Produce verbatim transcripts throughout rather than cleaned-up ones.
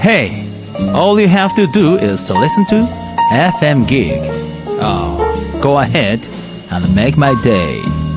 Hey, all you have to do is to listen to エフエム Gig. Oh, go ahead and make my day.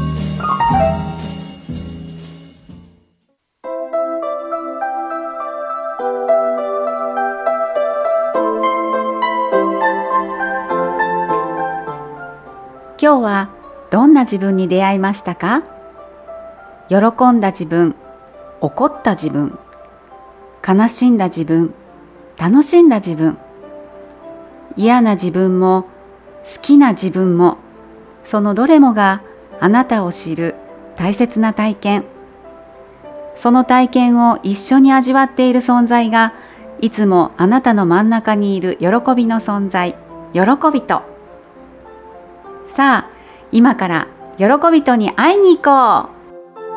今日はどんな自分に出会いましたか？喜んだ自分、怒った自分、悲しんだ自分、楽しんだ自分、嫌な自分も好きな自分も、そのどれもがあなたを知る大切な体験。その体験を一緒に味わっている存在が、いつもあなたの真ん中にいる喜びの存在、喜びと。さあ、今から喜びとに会いに行こう。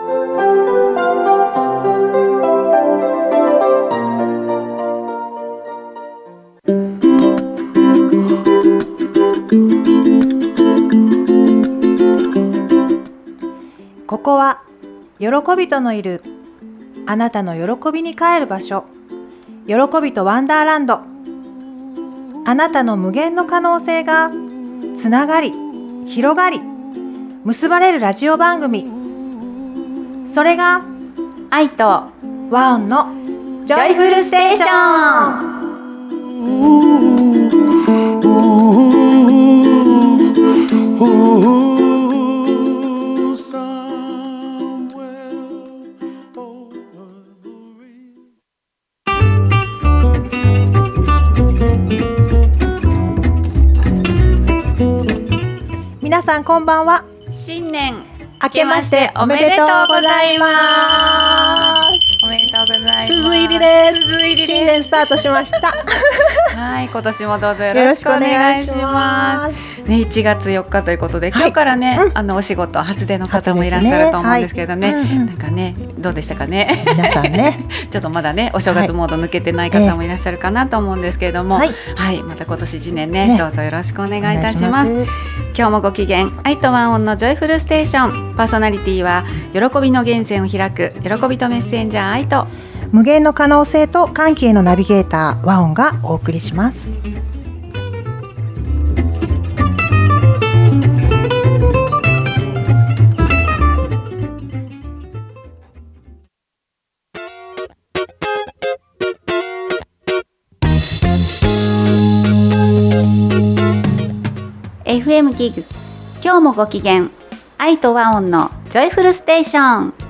ここは喜びとのいるあなたの喜びに帰る場所、喜びとワンダーランド。あなたの無限の可能性がつながり、広がり、結ばれるラジオ番組。それが愛と和音のジョイフルステーション。皆さんこんばんは。 新年明けましておめでとうございます。 おめでとうございます。 鈴入りです。 鈴入りです。 新年スタートしましたはい、今年もどうぞよろしくお願いしますね。いちがつよっかということで、今日からね、はい、うん、あのお仕事初出の方もいらっしゃると思うんですけどね、はい、なんかね、どうでしたかね。皆さんねちょっとまだねお正月モード抜けてない方もいらっしゃるかなと思うんですけれども、はい、はい、また今年いちねん ね, ねどうぞよろしくお願いいたします。今日もご機嫌、愛とワンオンのジョイフルステーション。パーソナリティは喜びの源泉を開く喜びとメッセンジャー愛と、 無限の可能性と歓喜へのナビゲーター和音がお送りします。 エフエム ギグ、今日もご機嫌、愛と和音のジョイフルステーション。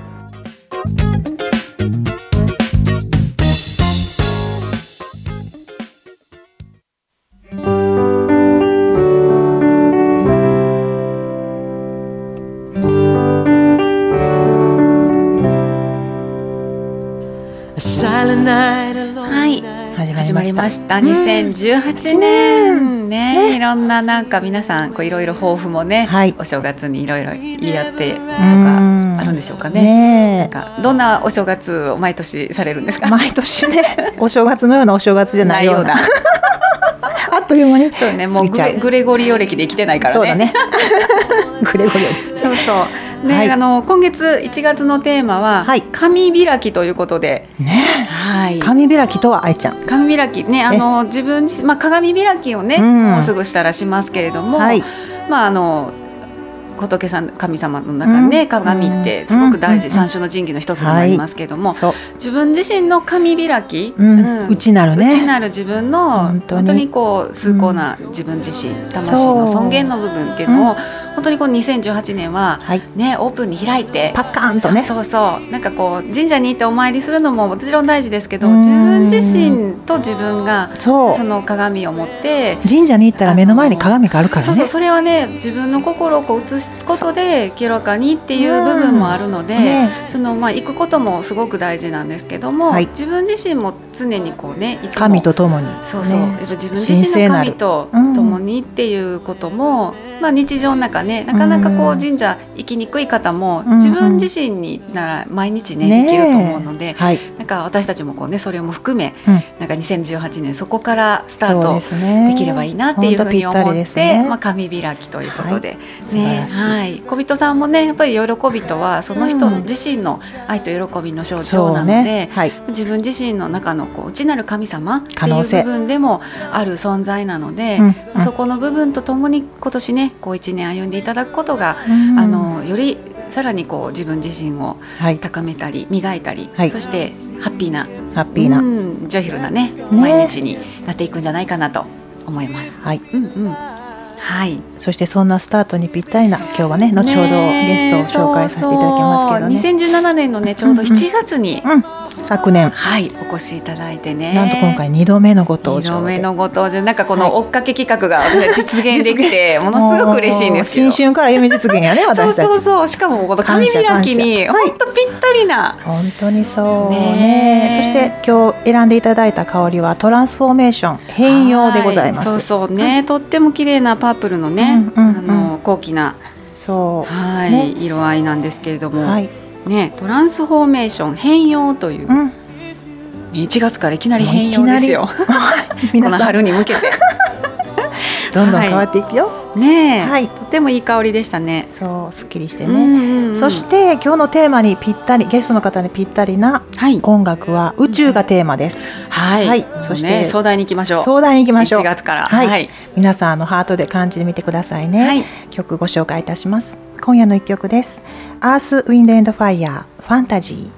はい、始まりました。にせんじゅうはちねんね、ね、いろんななんか皆さんこういろいろ抱負もね、はい、お正月にいろいろ言い合ってとかあるんでしょうかね。ね、なんかどんなお正月を毎年されるんですか？ 毎年ね、お正月のようなお正月じゃないようなあっという間にそうね、もうグ レ, グレゴリオ歴で生きてないからね。 そうだねグレゴリオ歴。 そうそうね、はい、あの今月いちがつのテーマは、はい、神開きということで、ね、はい、 神開きとは愛ちゃん、 神開きね、あの自分自、まあ、鏡開きをね、うん、もうすぐしたらしますけれども、はい、まああの仏さん、神様の中にね、うん、鏡ってすごく大事、うん、三種の神器の一つでもありますけれども、はい、自分自身の神開き、うんうん、 内なるね、 内なる自分の本当に、本当にこう崇高な自分自身、うん、魂の尊厳の部分っていうのを、うん、本当にこのにせんじゅうはちねんは、はい、ね、オープンに開いてパッカーンとね、 そうそうそう、なんかこう神社に行ってお参りするのももちろん大事ですけど、自分自身と自分がその鏡を持って神社に行ったら目の前に鏡があるからね。 そうそう、それはね、自分の心をこう映すことで清らかにっていう部分もあるので、ね、そのまあ行くこともすごく大事なんですけども、はい、自分自身も常にこうね、いつも神と共に、 そうそう、ね、やっぱ自分自身の神と共にっていうこともまあ、日常の中ねなかなかこう神社行きにくい方も、 うん、 自分自身になら毎日ね、 ね行けると思うので、 はい、 なんか私たちもこう、ね、それも含め、 うん、 なんかにせんじゅうはちねんそこからスタートでできればいいなっていうふうに思って、 ね、 まあ、神開きということで、 はいね、はい、小人さんもねやっぱり喜びとはその人自身の愛と喜びの象徴なので、ね、はい、自分自身の中のこう内なる神様っていう部分でもある存在なので、うんうん、そこの部分とともに今年ねこういちねん歩んでいただくことが、うん、あのよりさらにこう自分自身を高めたり、はい、磨いたり、はい、そしてハッピーなハッピーな、 うん、ジョイフルな、ねね、毎日になっていくんじゃないかなと思います。 はい、 うんうん、はい、 そしてそんなスタートにぴったりな今日はね後ほどゲストを紹介させていただきますけどね、 にせんじゅうななねんのねちょうどしちがつに、 うんうん、昨年、 はい、お越しいただいてね、 なんと今回にどめのご登場で、 にどめのご登場、なんかこの追っかけ企画が実現できて、はい、ものすごく嬉しいんですよ。 新春から夢実現やね私たち。 そうそうそう、しかもこの神開きに本当ぴったりな、 はい、本当にそうね。そして今日選んでいただいた香りはトランスフォーメーション変容でございます。 そうそうね、はい、とっても綺麗なパープルのね、うんうんうん、あの高貴なそう、はい、ね、色合いなんですけれども、はいね、トランスフォーメーション変容という、うん、いちがつからいきなり変容ですよこの春に向けてどんどん変わっていくよ、はい、 ね、はい、とてもいい香りでしたね。 そうすっきりしてね、うんうんうん、そして今日のテーマにぴったり、ゲストの方にぴったりな音楽は宇宙がテーマです、 はい、はい、そして、ね、壮大にいきましょう。 壮大にいきましょう。 いちがつから、 はいはい、皆さんあのハートで感じてみてくださいね、はい、曲ご紹介いたします。今夜の一曲です。アース、ウィンド、エンド、ファイヤー、ファンタジー。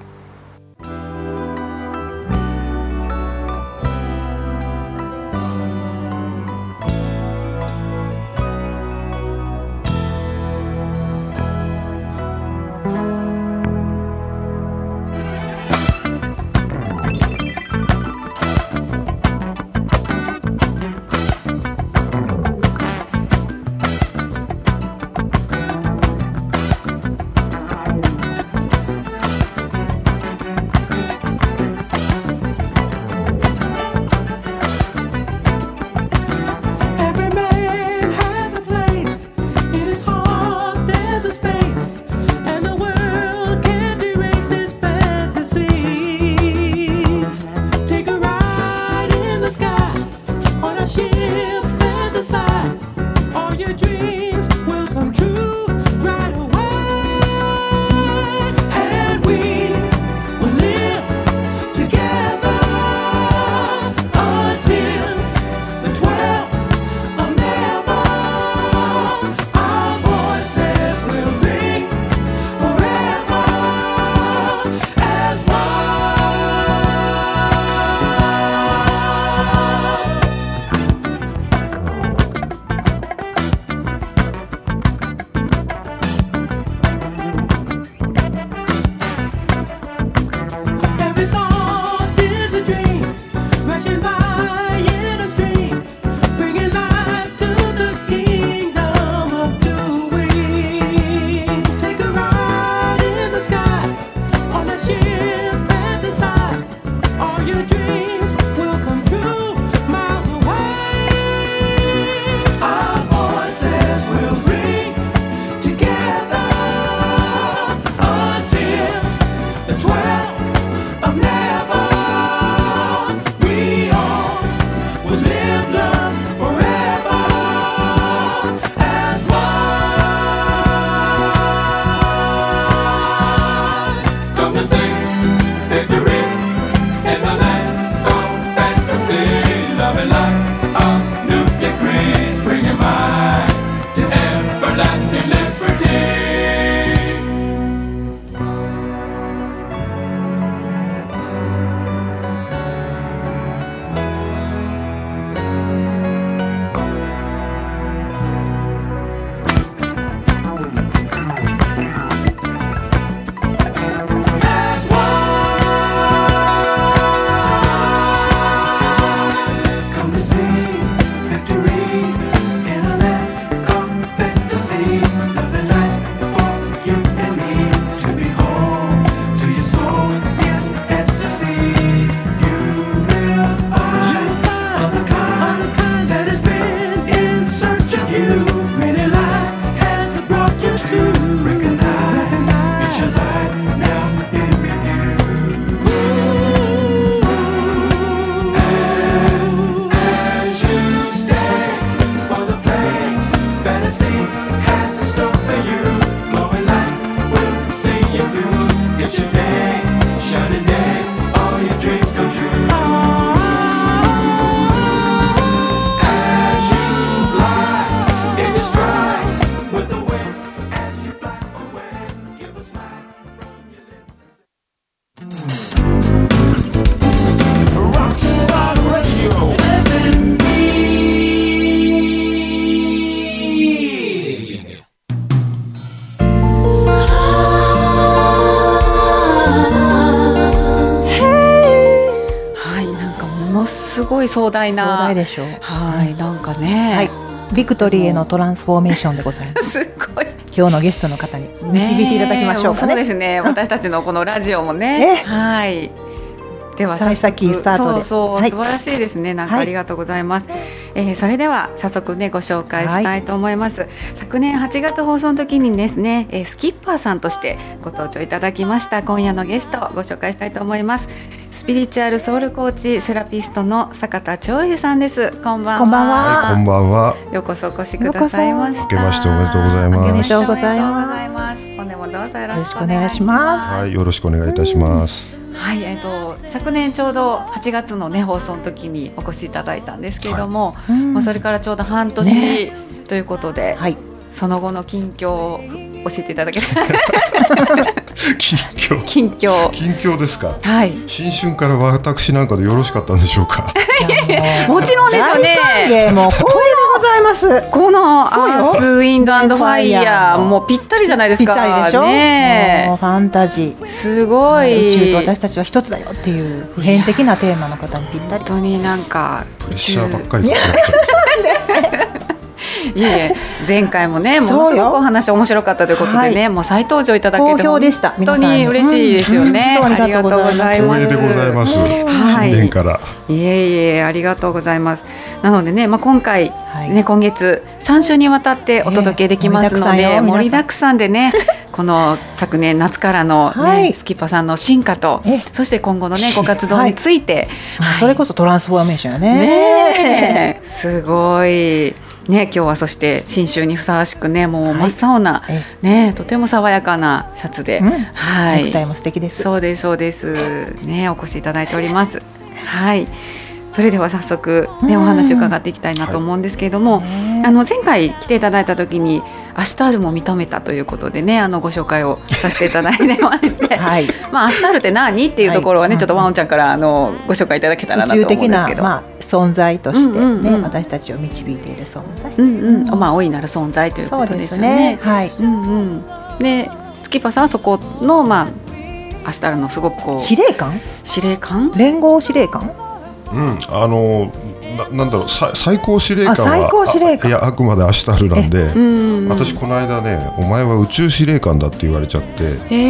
のすごい壮大な、 壮大でしょう。 はい、なんかね、 はい、ビクトリーへのトランスフォーメーションでございます。 すごい。 今日のゲストの方に導いていただきましょうかね。 そうですね。私たちのこのラジオもね。はい。では幸先スタートで、 そうそう、 はい、 素晴らしいですね。なんかありがとうございます。はい、えー、それでは早速ねご紹介したいと思います。はい、昨年はちがつ放送の時にですね、えー、スキッパーさんとしてご登場いただきました今夜のゲストをご紹介したいと思います。スピリチュアルソウルコーチセラピストの坂田長優さんです。こんばんは。 こんばんは。 はい、こんばんは。 ようこそお越しくださいました。 明けましておめでとうございます。 明けましておめでとうございます。 本年もどうぞよろしくお願いします。 はい、よろしくお願いいたします。 はい、えー、と昨年ちょうどはちがつの、ね、放送の時にお越しいただいたんですけれども、はい、まあ、それからちょうど半年、ね、ということで、はい、その後の近況を教えていただける近況近況近況ですか。 はい、 新春から私なんかでよろしかったんでしょうか。 もちろんですよね。 もう光栄でございます。 このアースウィンドアンドファイヤーもうぴったりじゃないですか。 ぴったりでしょ、ね、もうファンタジーすごい。 宇宙と私たちは一つだよっていう普遍的なテーマの方にぴったり。 本当になんかプレッシャーばっかりかかっちゃう。 いえ、前回もねものすごくお話面白かったということでね、はい、もう再登場いただけて好評でした。 本当に嬉しいですよね、うんうん、ありがとうございます。 光栄でございます、はい、新年から。 いえいえ、ありがとうございます。なのでね、まあ、今回、はいね、今月さん週にわたってお届けできますので、えー、盛りだくさんでねこの昨年夏からの、ね、はい、スキッパさんの進化と、そして今後の、ね、ご活動について、 はいはい、それこそトランスフォーメーションよね。 ねすごいね、今日はそして新春にふさわしくね、もう真っ青な、はい、ね、とても爽やかなシャツで、うん、はい、 ネクタイも素敵です。 そうですそうですね、お越しいただいております。はい、それでは早速、ね、お話を伺っていきたいなと思うんですけれども、はい、あの前回来ていただいた時にアシュタールも認めたということでね、あのご紹介をさせていただいてまして、はい、まあ、アシュタールって何っていうところはね、はい、ちょっとワンちゃんからあのご紹介いただけたらなと思うんですけど、宇宙的な、まあ、存在として、ね、うんうんうん、私たちを導いている存在、うんうん、まあ、大いなる存在ということですよね。 そうですね、はい、うんうん、 でスキッパさんはそこの、まあ、アシュタールのすごくこう司令官司令官連合司令官、 うん、あの な, なんだろう最高司令官は最高司令官、 いやあくまでアシュタールなんで、うんうん、私この間ね、お前は宇宙司令官だって言われちゃって、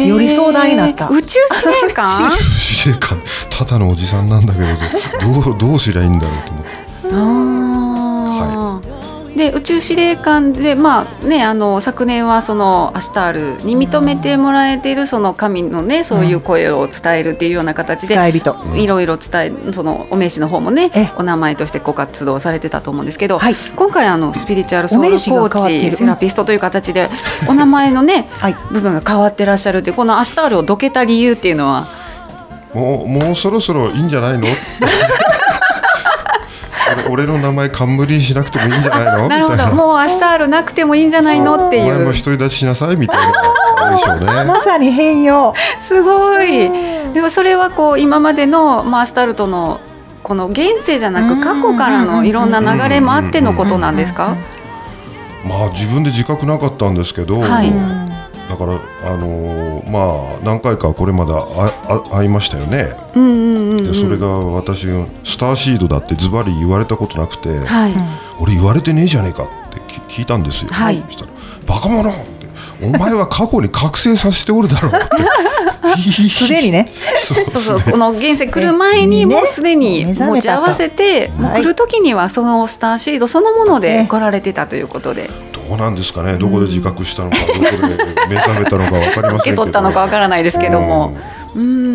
より壮大になった。 宇宙司令官宇宙司令官、ただのおじさんなんだけど ど, うどうすりゃいいんだろうと思って。あ、 はい、で宇宙司令官で、まあね、あの昨年はそのアシュタールに認めてもらえているその神のね、そういう声を伝えるっていうような形で、うん、いろいろ伝え、そのお名刺の方もね、お名前としてご活動されてたと思うんですけど、はい、今回あのスピリチュアルソウルコーチセラピストという形でお名前のね、はい、部分が変わってらっしゃるって、このアシュタールをどけた理由っていうのはもう、もうそろそろいいんじゃないの俺の名前冠しなくてもいいんじゃないのなるほど、もうアシュタールなくてもいいんじゃないのっていう、 お前も独り立ちしなさいみたいなでしょうねまさに変容、 すごい。でもそれはこう今までの、まあ、アシュタールとのこの現世じゃなく過去からのいろんな流れもあってのことなんですか？ まあ自分で自覚なかったんですけど、はい、だから、あのーまあ、何回かこれまで会いましたよね、うんうんうんうん、でそれが私スターシードだってズバリ言われたことなくて、はい、俺言われてねえじゃねえかって聞いたんですよ、はい、そしたらバカ者ってお前は過去に覚醒させておるだろうってすでにねそうそうそう、この現世来る前にもうすでに持ち合わせて、もう来る時にはそのスターシードそのもので来られてたということで、 どうなんですかね、どこで自覚したのか、どこで目覚めたのか分かりませんけど、 受け取ったのか分からないですけども、うん、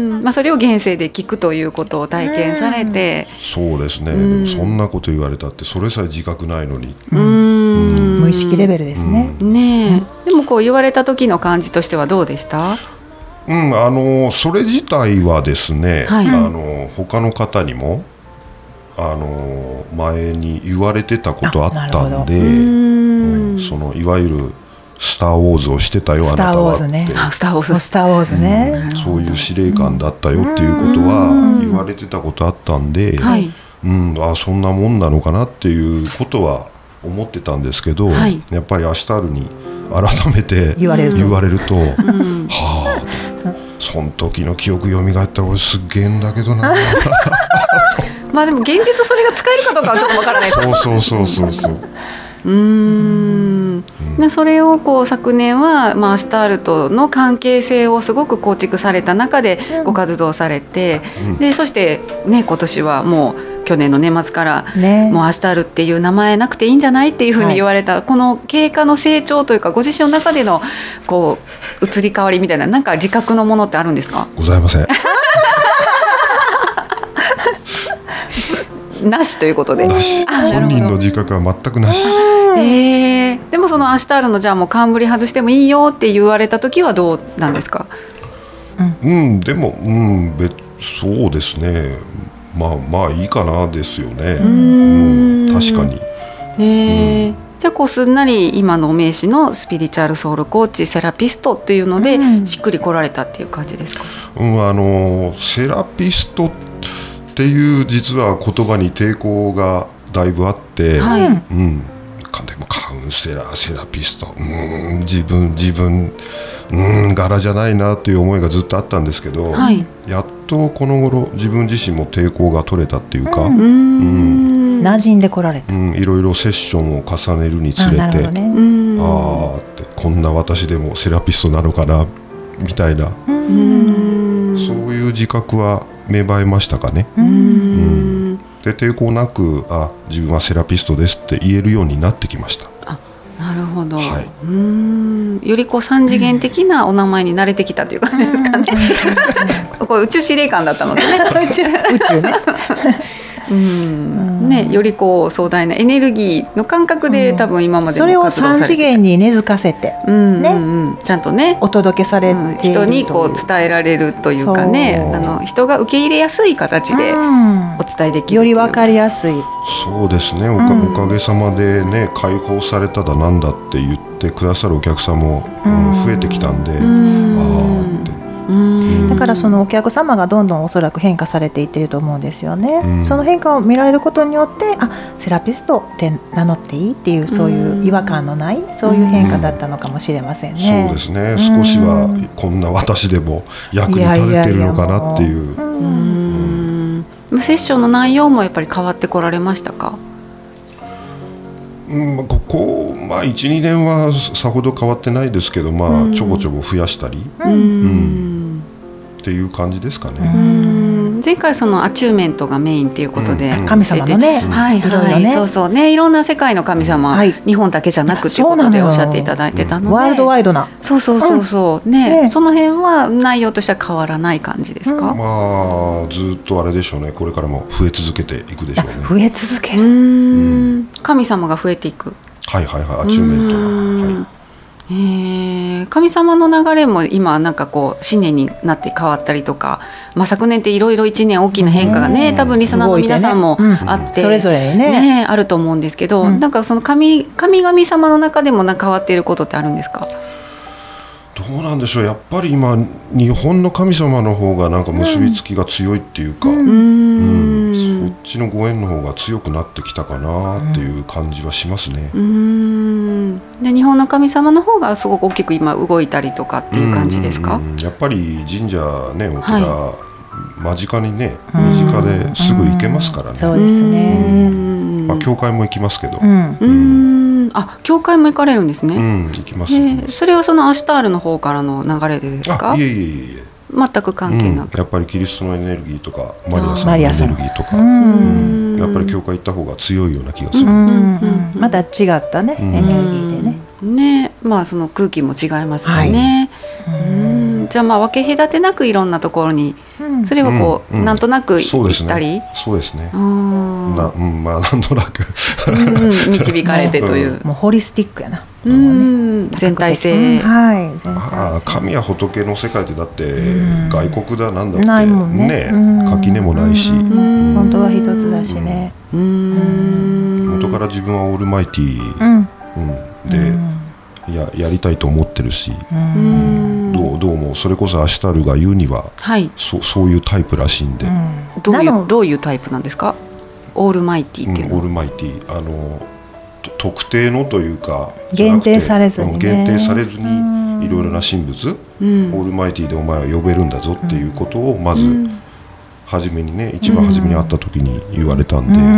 うん、まあ、それを現世で聞くということを体験されて、 そうですね、でもそんなこと言われたってそれさえ自覚ないのに、 うんうん、無意識レベルですね、 うん、ねえ、でもこう言われた時の感じとしてはどうでした？ うん、あのそれ自体はですね、はい、あの他の方にもあの前に言われてたことあったんで、うん、そのいわゆるスターウォーズをしてたよあなたはって、 スターウォーズね、 スターウォーズね、 うん、そういう司令官だったよっていうことは言われてたことあったんで、うん、あ、そんなもんなのかなっていうことは思ってたんですけど、はい、やっぱりアシュタールに改めて言われると、言われると、うん、はあ、その時の記憶蘇ったら俺すっげえんだけどなまあでも現実それが使えるかどうかはちょっとわからないそうそうそうそうそううーん、うん、それをこう昨年は、まあ、アシュタールとの関係性をすごく構築された中でご活動されて、うん、でそして、ね、今年はもう去年の年末から、ね、もうアシュタールっていう名前なくていいんじゃないっていうふうに言われた、はい、この経過の成長というかご自身の中でのこう移り変わりみたいななんか自覚のものってあるんですか？ ございませんなしということで。 なし。本人の自覚は全くなし。 えー、でもそのアシュタールのじゃあもう冠外してもいいよって言われた時はどうなんですか？ うん、うん、でも、うん、別そうですね。まあまあいいかなですよね。うん、確かに。 えーうん、じゃあこうすんなり今の名詞のスピリチュアルソウルコーチセラピストっていうのでしっくり来られたっていう感じですか？ うん、あのセラピストっていう実は言葉に抵抗がだいぶあって、はい、うん、でもカウンセラーセラピスト、うん、自分自分、うん、柄じゃないなっていう思いがずっとあったんですけど、はい、やっとこの頃自分自身も抵抗が取れたっていうか、うんうん、馴染んでこられた、 うん、いろいろセッションを重ねるにつれて、あ、ね、あってこんな私でもセラピストなのかなみたいな、うん、そういう自覚は芽生えましたかね。うん、で抵抗なくあ自分はセラピストですって言えるようになってきました。 あ、なるほど、はい、うーんよりこう三次元的なお名前に慣れてきたという感じですかね。これ宇宙司令官だったのでね宇宙、宇宙ねうんね、よりこう壮大なエネルギーの感覚で、うん、多分今までも活動されてそれを三次元に根付かせて、 うんねうんうん、ちゃんとねお届けされている、うん、 人にこう伝えられるというかね、あの人が受け入れやすい形でお伝えできる、 より分かりやすい。 そうですね、おか、うん、おかげさまでね解放されただなんだって言ってくださるお客さんも、うん、増えてきたんで、うん、あーってだからそのお客様がどんどんおそらく変化されていってると思うんですよね、うん、その変化を見られることによってあセラピストって名乗っていいっていうそういう違和感のないそういう変化だったのかもしれませんね、 うん、そうですね、少しはこんな私でも役に立ててるのかなっていう。 セッションの内容もやっぱり変わってこられましたか？ うん、ここ、まあ、いちにねんはさほど変わってないですけど、まあ、ちょぼちょぼ増やしたり、うんうん、っていう感じですかね。 うん前回そのアチューメントがメインっていうことで、 うん、神様のね、 はいはい、いろいろね、そうそうね、いろんな世界の神様、はい、日本だけじゃなくっていうことでおっしゃっていただいてたので、 ワールドワイドな、 そうそうそうそう、うん、ね、ね、その辺は内容としては変わらない感じですか？ うん、まあずっとあれでしょうね、これからも増え続けていくでしょうね。 増え続ける、 うん、神様が増えていく、 はいはいはい、アチューメントが、はい、 えー、神様の流れも今なんかこう新年になって変わったりとか、まあ、昨年っていろいろいちねん大きな変化がね、多分リスナーの皆さんもあって、 それぞれ ね, ねあると思うんですけど、うん、なんかその 神, 神々様の中でもなんか変わっていることってあるんですか？ どうなんでしょう、やっぱり今日本の神様の方がなんか結びつきが強いっていうか、うんうん、そっちのご縁の方が強くなってきたかなっていう感じはしますね。 うん、で日本の神様の方がすごく大きく今動いたりとかっていう感じですか？ うん、やっぱり神社ね、お寺、はい、間近にね、身近ですぐ行けますからね。 そうですね、 まあ、教会も行きますけど、 うんうん、あ、教会も行かれるんですね。 うん、行きます、 えー、それはそのアシュタールの方からの流れでですか？ あ、いえいえいえ、 全く関係なく、 うん、やっぱりキリストのエネルギーとかマリアさんのエネルギーとか、うん、やっぱり教会行った方が強いような気がする、うんうんうん、また違ったね、うん、エネルギーでね、 ね、まあその空気も違いますしね、はい、うん、じゃあまあ分け隔てなくいろんなところに、うん、それはこう、うん、なんとなく行ったり、 そうですね、うんな、うん、まあなんとなくうん、導かれてという、 もうホリスティックやな、 うん、全体性、 うん、はい、全体性、 まあ、神や仏の世界ってだって外国だなんだってないもんね、ね、垣根もないし、 本当は一つだしね、うん、 元から自分はオールマイティー、うんうん、で、うん、や, やりたいと思ってるし、うん、ど, うどうもそれこそアシュタルが言うには、はい、そ, そういうタイプらしいんで、うん、 どういう、どういうタイプなんですか？オールマイティっていうのは、 うん、オールマイティ、あの特定のというか限定されずに、ね、 限定されずにいろいろな神仏、うん、オールマイティでお前は呼べるんだぞっていうことをまず初めにね一番初めに会った時に言われたんで、 うん、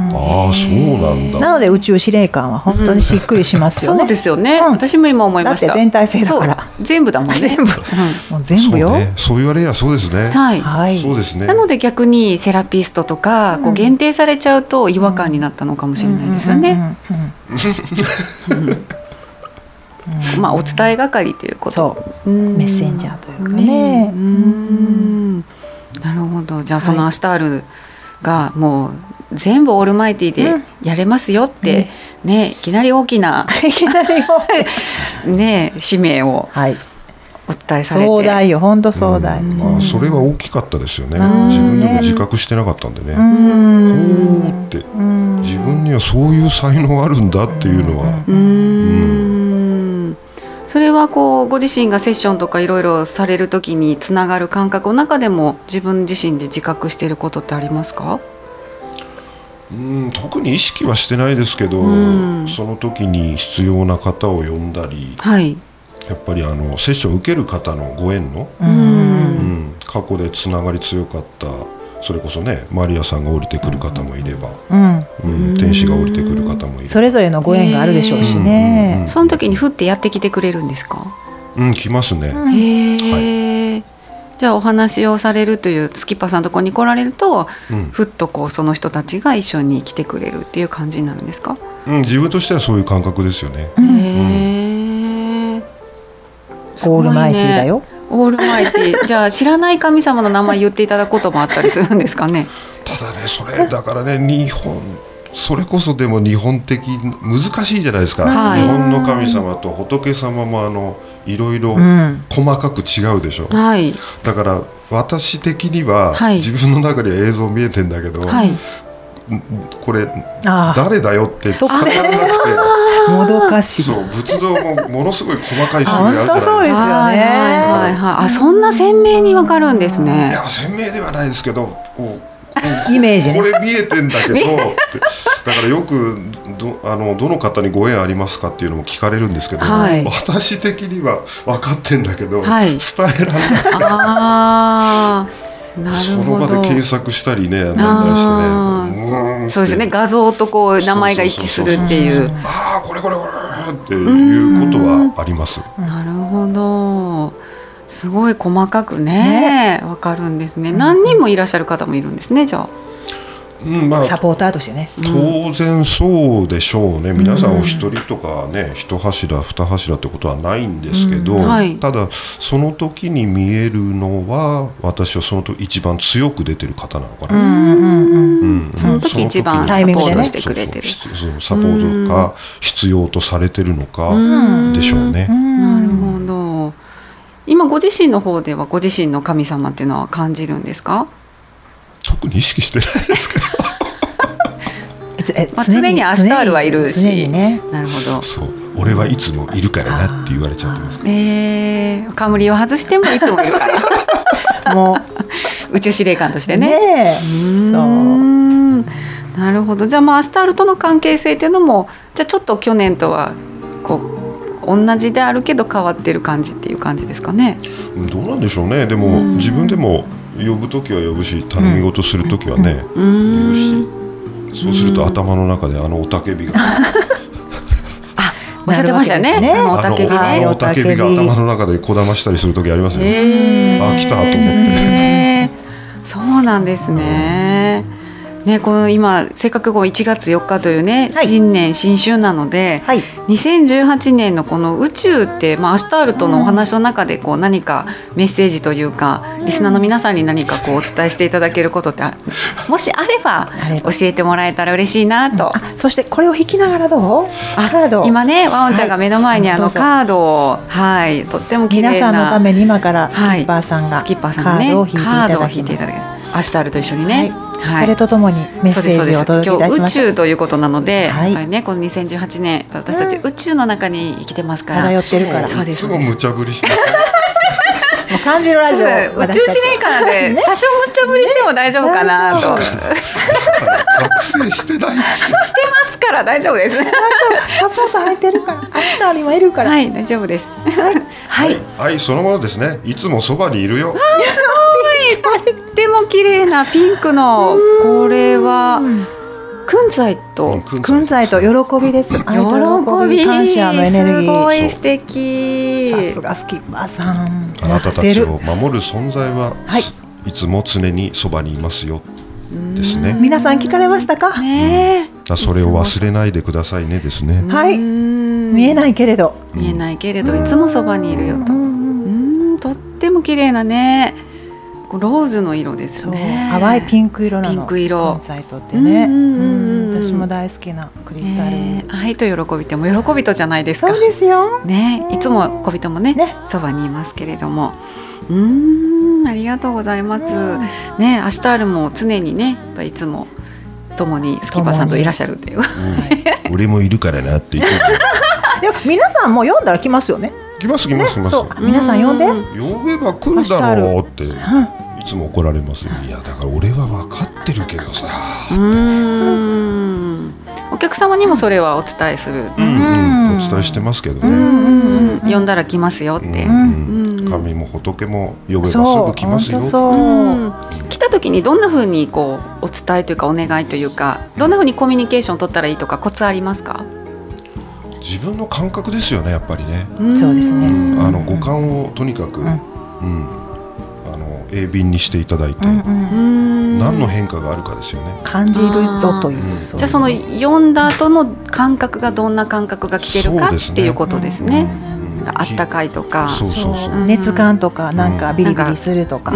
ああそうなんだ。 なので宇宙司令官は本当にしっくりしますよね、 うん、そうですよね、 うん、 私も今思いました。 だって全体性だから全部だもんね全部、うん、もう全部よ。 そうね、そう言われりゃそうですね。 はい、 はい、 そうですね。 なので逆にセラピストとかこう限定されちゃうと違和感になったのかもしれないですよね。まあお伝え係ということ、 そうメッセンジャーというかね。 うーん、なるほど。じゃあそのアシュタールがもう全部オールマイティでやれますよって、うん、ね、いきなり大きないきなりね使命をお伝えされて、 壮大よ、本当壮大、うん、 まあ、それは大きかったですよね、 うん、 自分でも自覚してなかったんでね、 うん、 ほーって、うん、自分にはそういう才能あるんだっていうのは、 うんうん、それはこうご自身がセッションとかいろいろされるときにつながる感覚の中でも自分自身で自覚していることってありますか？ うん、特に意識はしてないですけど、 うん、 その時に必要な方を呼んだり、 はい、 やっぱりあのセッションを受ける方のご縁の、 うんうん、 過去でつながり強かった、それこそねマリアさんが降りてくる方もいれば、 うんうん、天使が降りてくる方もいれば、 それぞれのご縁があるでしょうしね、 うんうんうん、その時にふってやってきてくれるんですか？ うん、来ますね、 うん、へー、はい、じゃあお話をされるというスキッパーさんのところに来られると、うん、ふっとこうその人たちが一緒に来てくれるっていう感じになるんですか？ うん、自分としてはそういう感覚ですよね、 うん、へー、 オールマイティだよ。 オールマイティ。じゃあ知らない神様の名前言っていただくこともあったりするんですかね？ ただね、それだからね、日本それこそでも日本的難しいじゃないですか、はい、日本の神様と仏様もあのいろいろ細かく違うでしょ、うん、はい、だから私的には、はい、自分の中には映像見えてんだけど、はい、これ誰だよって伝わらなくてもどかしい。 そう、仏像もものすごい細かい種類あるじゃないですか。 本当そうですよね、はいはいはい、あ、そんな鮮明にわかるんですね。 いや鮮明ではないですけど、こうイメージ、ね、 これ見えてんだけどってだからよく ど, あのどの方にご縁ありますかっていうのも聞かれるんですけど、はい、私的には分かってんだけど、はい、伝えられなくて、あなるほど、その場で検索したりね、なんだりしてね、 うん、そうですね、画像とこう名前が一致するっていう、 ああこれこれこれっていうことはあります。 なるほど、すごい細かくね、わかるんですね。何人もいらっしゃる方もいるんですね、じゃあ。 うんまあ、 サポーターとしてね、 当然そうでしょうね。皆さんお一人とかね、一柱二柱ってことはないんですけど、うんはい、ただその時に見えるのは私はその時一番強く出てる方なのかな、うんうんうん、 その時一番サポートしてくれてる、 そうそうそう、サポートが必要とされてるのかでしょうね。 なるほど。今ご自身の方ではご自身の神様っていうのは感じるんですか？ 特に意識してないですけどまあ、常にアシュタールはいるし、ね、なるほど、 そう、俺はいつもいるからなって言われちゃってますから、 えー、冠を外してもいつもいるからもう宇宙司令官としてね、 ねえ、 そう、なるほど。じゃあ、まあ、アシュタールとの関係性っていうのもじゃあちょっと去年とはこう同じであるけど変わってる感じっていう感じですかね。 どうなんでしょうね。でも自分でも呼ぶときは呼ぶし、頼み事するときはね、うん、言うし、そうすると頭の中であの雄たけびがあ、おっしゃってましたね、あの雄たけびね、 あの雄たけびが頭の中でこだましたりするときありますよね。あ、来たと思って、 そうなんですね。ね、この今せっかくいちがつよっかというね、はい、新年新春なので、はい、にせんじゅうはちねんのこの宇宙って、まあ、アシュタールとのお話の中でこう何かメッセージというか、リスナーの皆さんに何かこうお伝えしていただけることってもしあれば教えてもらえたら嬉しいなと。 あ、そしてこれを引きながらどう？ あ、カード今ね、ワオンちゃんが目の前にあのカードを、はい、とっても綺麗な、 皆さんのために今からスキッパーさんが、はい、スキッパーさんが、ね、カードを引いていただきます。アシュタールと一緒にね、 はいはい、それとともにメッセージをお届けいたしました。 今日宇宙ということなので、はい、やっぱりね、このにせんじゅうはちねん私たち宇宙の中に生きてますから、 漂ってるから、 そうです、 いつも無茶ぶりしなもう感じるラジオ、 宇宙司令官で多少無茶ぶりしても大丈夫かなと覚醒してないってしてますから大丈夫です。 大丈夫、サポート入ってるから、アシュタールにもいるから、 はい、大丈夫です。はい、 はい、はい、そのものですね。いつもそばにいるよ。 とっても綺麗なピンクのこれは訓財と訓財と喜びです。 喜び感謝のエネルギー。 すごい素敵。 さすがスキッパーさん。 あなたたちを守る存在は、はい、いつも常にそばにいますよですね。 皆さん聞かれましたか？ ねえ、それを忘れないでくださいねですね。 はい。見えないけれど、 見えないけれどいつもそばにいるよと。うん、とっても綺麗なね。ローズの色ですね。 淡いピンク色なの。 ピンク色。 コンサイトってね。私も大好きなクリスタル。 えー、愛と喜びっても喜びとじゃないですか。 そうですよ。 ね、いつも小人もね、そばにいますけれども。うーん、ありがとうございます。ね、アシュタールも常にね、やっぱいつも共にスキッパーさんといらっしゃるっていう。うん、 俺もいるからなって言って。 いや、皆さんも読んだら来ますよね。 来ます来ます来ます。 皆さん呼んで。 呼べば来るだろうって。いつも怒られますよ。いやだから俺は分かってるけどさ。 うーん、お客様にもそれはお伝えする。 うんうん、お伝えしてますけどね。 うんうん、呼んだら来ますよって。 うんうん、神も仏も呼べばすぐ来ますよ。 そう、うん、来た時にどんな風にこうお伝えというかお願いというか、どんな風にコミュニケーション取ったらいいとかコツありますか？ 自分の感覚ですよね、やっぱりね。 そうですね。 あの五感をとにかく、うん、鋭敏にしていただいて、うんうん、何の変化があるかですよね。 感じるぞという、うん、 じゃあその読んだ後の感覚がどんな感覚が来てるかっていうことですね。うんうん、あったかいとか、 そうそうそう、 熱感とかなんかビリビリするとか、うん、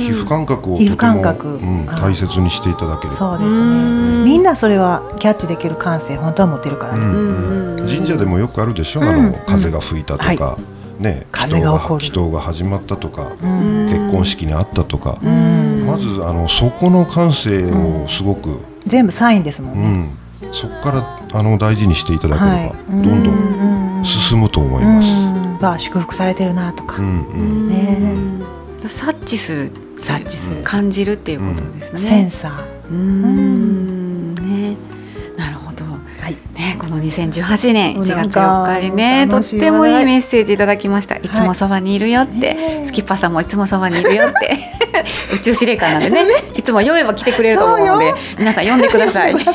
皮膚感覚をとても、うん、大切にしていただける。 そうですね。みんなそれはキャッチできる感性本当は持ってるからね。 うんうん、神社でもよくあるでしょ、あの風が吹いたとか。うん、はいね、祈祷が祈祷が始まったとか、結婚式にあったとか、まずあのそこの感性をすごく、うん、 全部サインですもんね。 うん、そこからあの大事にしていただければ、はい、どんどん進むと思います。 まあ祝福されてるなとか、うんうんね、察知する、察知する、感じるっていうことですね。うん、 センサー。 うーん、ね、なるほど。ね、このにせんじゅうはちねんいちがつよっかにね、とってもいいメッセージいただきました。いつもそばにいるよって、はい、スキッパーさんもいつもそばにいるよって宇宙司令官なんでね、いつも呼べば来てくれると思うので皆さん呼んでください。はい、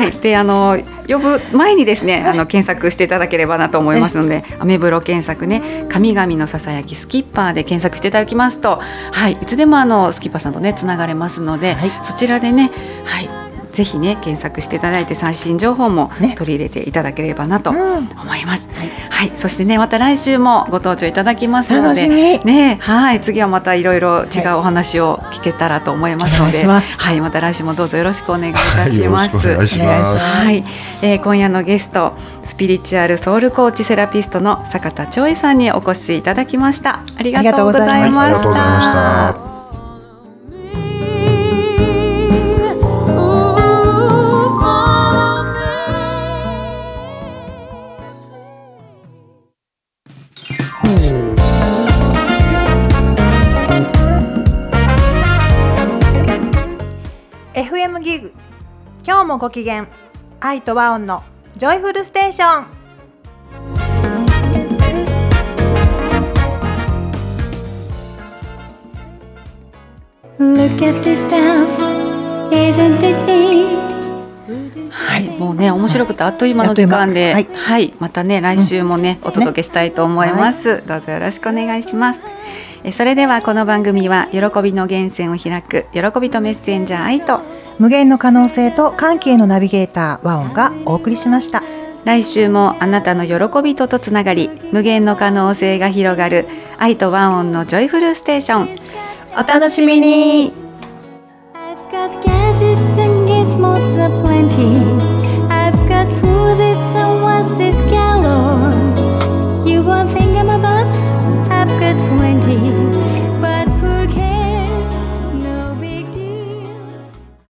であの呼ぶ前にですね、あの検索していただければなと思いますので、アメブロ検索ね、神々のささやきスキッパーで検索していただきますと、はい、いつでもあのスキッパーさんとねつながれますので、はい、そちらでね、はい、ぜひね検索していただいて最新情報も取り入れていただければなと思います。ね、うん、はい、はい、そしてねまた来週もご登場いただきますので、ね、はい、次はまたいろいろ違うお話を聞けたらと思いますので、はい、はい、また来週もどうぞよろしくお願いいたします。はい、よろしくお願いします。はい、えー、今夜のゲストスピリチュアルソウルコーチセラピストの坂田長恵さんにお越しいただきました。ありがとうございました。 エフエム ギグ、今日もご機嫌、愛と和音のジョイフルステーション。 Look at this stuff, isn't it neat? はい、もうね面白くてあっという間の時間で、はい、はい、またね来週もね、うん、お届けしたいと思います、ね、はい、どうぞよろしくお願いします。えそれではこの番組は喜びの源泉を開く喜びとメッセンジャー愛と無限の可能性と歓喜へのナビゲーター和音がお送りしました。 来週もあなたの喜びととつながり無限の可能性が広がる愛と和音のジョイフルステーション、お楽しみに。I've got gadgets and gizmos aplenty